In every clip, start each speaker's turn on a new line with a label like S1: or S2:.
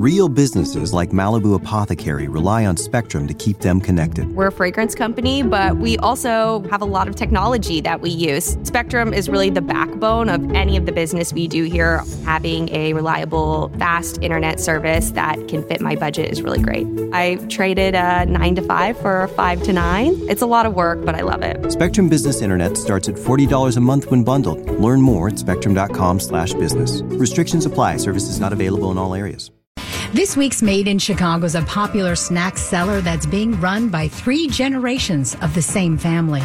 S1: Real businesses like Malibu Apothecary rely on Spectrum to keep them connected.
S2: We're a fragrance company, but we also have a lot of technology that we use. Spectrum is really the backbone of any of the business we do here. Having a reliable, fast internet service that can fit my budget is really great. I traded a 9 to 5 for a 5 to 9. It's a lot of work, but I love it.
S1: Spectrum Business Internet starts at $40 a month when bundled. Learn more at spectrum.com/business. Restrictions apply. Services not available in all areas.
S3: This week's Made in Chicago is a popular snack seller that's being run by 3 generations of the same family.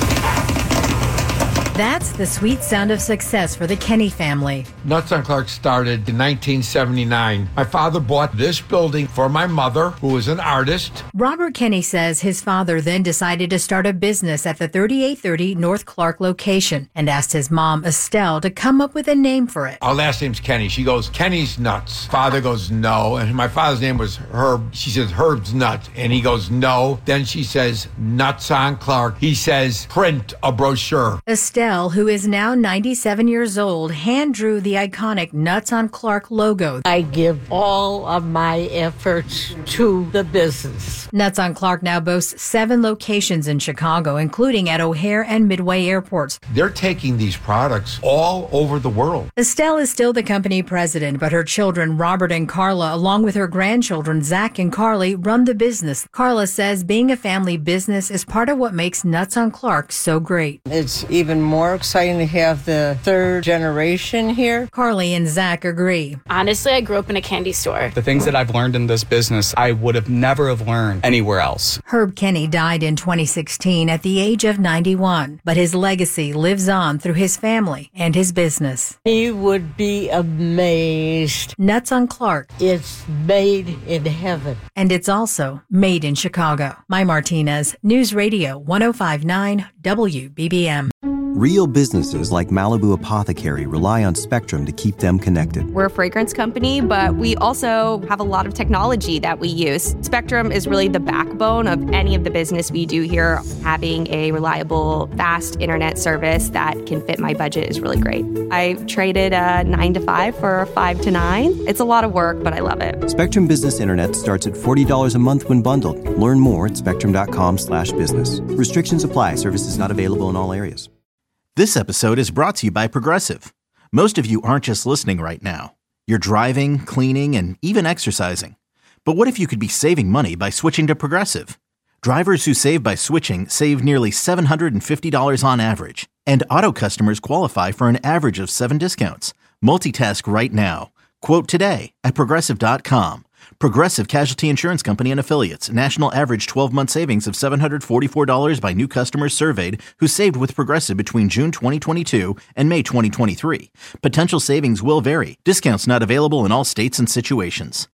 S3: That's the sweet sound of success for the Kenny family.
S4: Nuts on Clark started in 1979. My father bought this building for my mother, who was an artist.
S3: Robert Kenny says his father then decided to start a business at the 3830 North Clark location and asked his mom, Estelle, to come up with a name for it.
S4: Our last name's Kenny. She goes, Kenny's Nuts. Father goes, no. And my father's name was Herb. She says, Herb's Nut. And he goes, no. Then she says, Nuts on Clark. He says, print a brochure.
S3: Estelle, who is now 97 years old, hand-drew the iconic Nuts on Clark logo.
S5: I give all of my efforts to the business.
S3: Nuts on Clark now boasts 7 locations in Chicago, including at O'Hare and Midway airports.
S4: They're taking these products all over the world.
S3: Estelle is still the company president, but her children, Robert and Carla, along with her grandchildren, Zach and Carly, run the business. Carla says being a family business is part of what makes Nuts on Clark so great.
S5: It's even more exciting to have the 3rd generation here.
S3: Carly and Zach agree.
S6: Honestly, I grew up in a candy store.
S7: The things that I've learned in this business, I would have never have learned anywhere else.
S3: Herb Kenny died in 2016 at the age of 91, but his legacy lives on through his family and his business.
S5: He would be amazed.
S3: Nuts on Clark.
S5: It's made in heaven.
S3: And it's also made in Chicago. Mai Martinez, News Radio 105.9 WBBM.
S1: Real businesses like Malibu Apothecary rely on Spectrum to keep them connected.
S2: We're a fragrance company, but we also have a lot of technology that we use. Spectrum is really the backbone of any of the business we do here. Having a reliable, fast internet service that can fit my budget is really great. I traded a 9 to 5 for a 5 to 9. It's a lot of work, but I love it.
S1: Spectrum Business Internet starts at $40 a month when bundled. Learn more at spectrum.com/business. Restrictions apply. Services not available in all areas.
S8: This episode is brought to you by Progressive. Most of you aren't just listening right now. You're driving, cleaning, and even exercising. But what if you could be saving money by switching to Progressive? Drivers who save by switching save nearly $750 on average. And auto customers qualify for an average of 7 discounts. Multitask right now. Quote today at Progressive.com. Progressive Casualty Insurance Company and Affiliates. National average 12-month savings of $744 by new customers surveyed who saved with Progressive between June 2022 and May 2023. Potential savings will vary. Discounts not available in all states and situations.